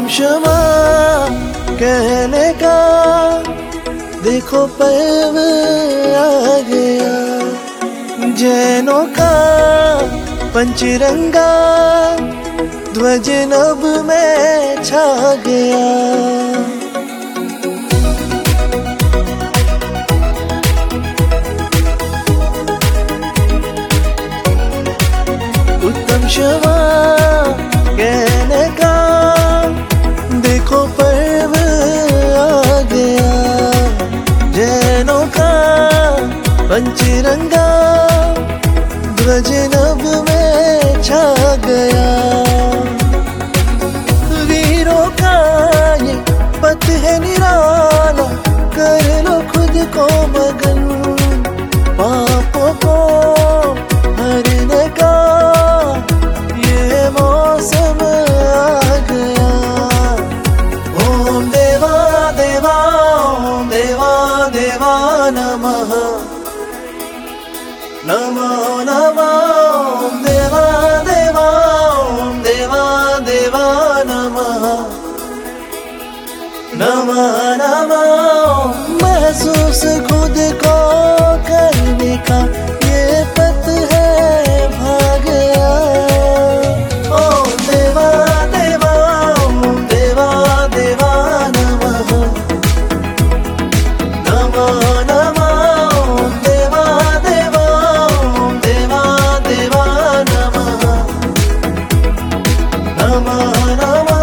उत्तम क्षमा कहने का देखो पर्व आ गया, जैनों का पंचरंगा ध्वज नभ में छा गया। उत्तम क्षमा कहने का देखो पर्व आ गया, जैनों का पंचरंगा ध्वज नभ में छा गया। वीरों का ये पथ है निराला, कर लो खुद को मगन, पापों को हरने का ये मौसम आ गया। ओम देवा देवा ओम देवा देवा नमः, नमो नमः ओम देवा देवा ओम देवा देवा नमः, नमः नमः। महसूस खुद को करने का ये पथ है भाग्य। ओम देवा देवा ओम देवा देवा नमः, नमो नमः ओम देवा देवा ओम देवा देवा नमः, नमः नमः।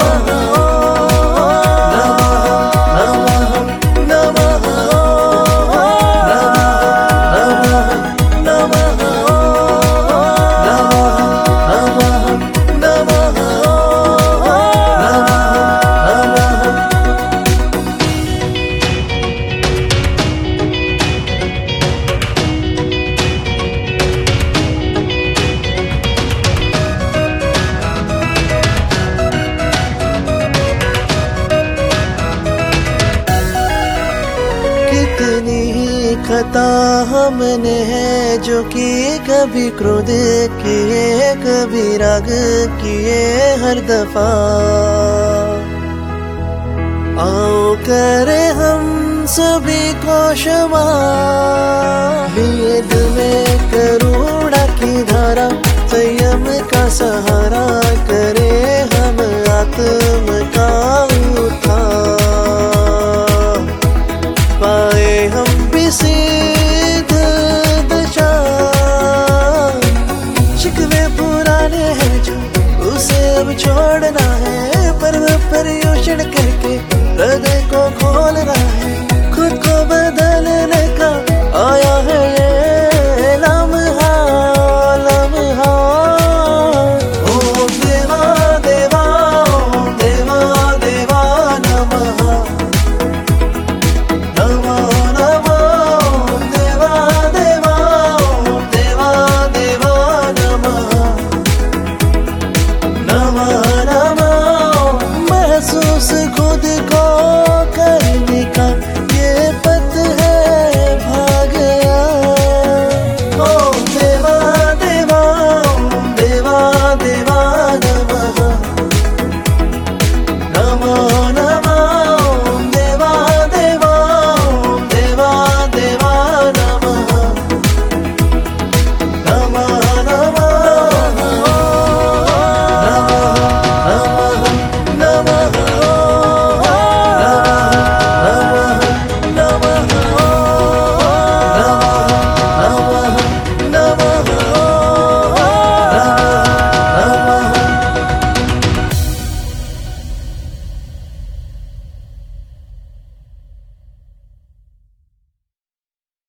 कितनी खता हमने है जो कि कभी क्रोध किए कभी राग किए हर दफा। आओ करे हम सभी को क्षमा, वेद में करुणा की धारा संयम का सहारा करे हम आत्म का उद्धार। पाए हम भी सिद्ध दशा, शिकवे पुराने हैं जो उसे अब छोड़ना है, पर्व पर्युषण करके हृदय को खोलना